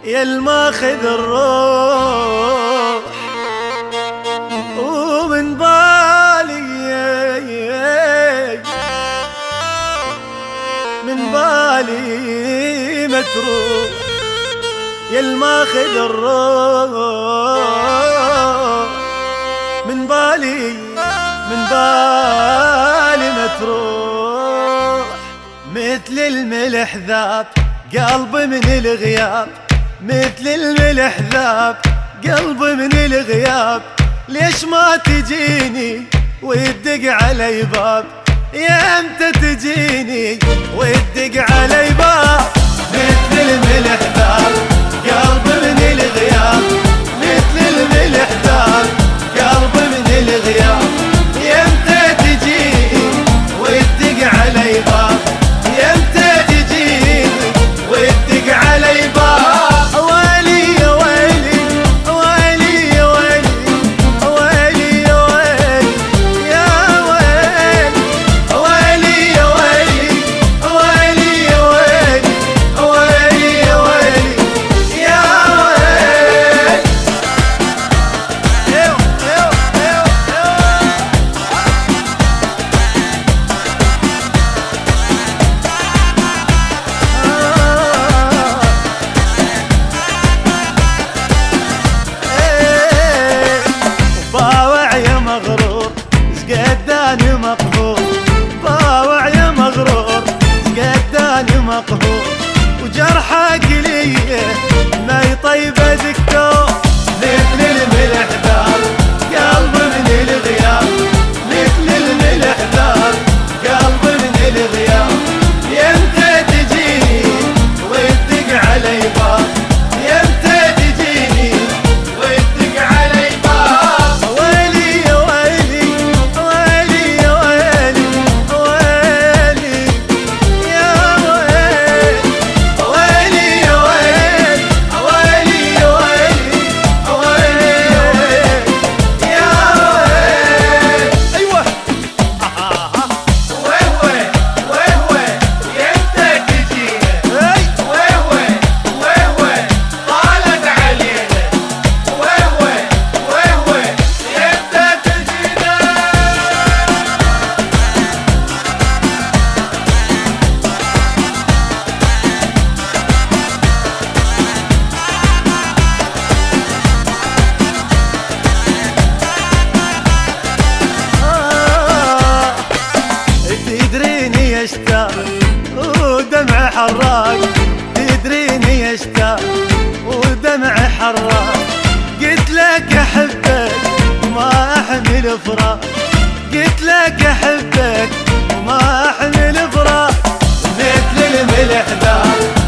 يا الماخذ الروح ومن بالي متروح، يا الماخذ الروح من بالي متروح. مثل الملح ذاب قلبي من الغياب، مثل الملح ذاب قلبي من الغياب. ليش ما تجيني ويدق علي باب؟ يا امتى تجيني ويدق علي باب؟ مثل الملح ذاب قلبي من الغياب، مثل الملح ذاب قلبي من الغياب. يا امتى تجيني ويدق علي باب؟ يا امتى تجيني ويدق علي باب؟ ويلي يا ويلي ويلي يا ويلي ويلي يا ويلي يا ويلي ويلي يا ويلي ويلي يا ويلي ويلي يا ويلي يا ويلي. باوع يا مغرور سقداني مقهور، باوع يا مغرور سقداني مقهور. وجرحك لي ما يطيبه دكتور. مثل الملح ذاب قلبي من الغياب، مثل الملح ذاب قلبي من الغياب. يمتى تجيني ويدق علي باب؟ يمتى تجيني ويدق علي باب؟ ويلي يا ويلي ويلي يا ويلي ويلي يا ويلي ويلي يا ويلي ويلي يا ويلي ويلي يا ويلي. ايوه ويوي ويوي يمتى تجينا؟ ويوي ويوي طالت علينا. ويوي ويوي يمتى تجينا؟ تدريني اشتاق ودمع حراق، تدريني اشتاق ودمع حراق. قلت لك احبك وما احمل فراق، قلت لك احبك وما احمل فراق. مثل الملح ذاب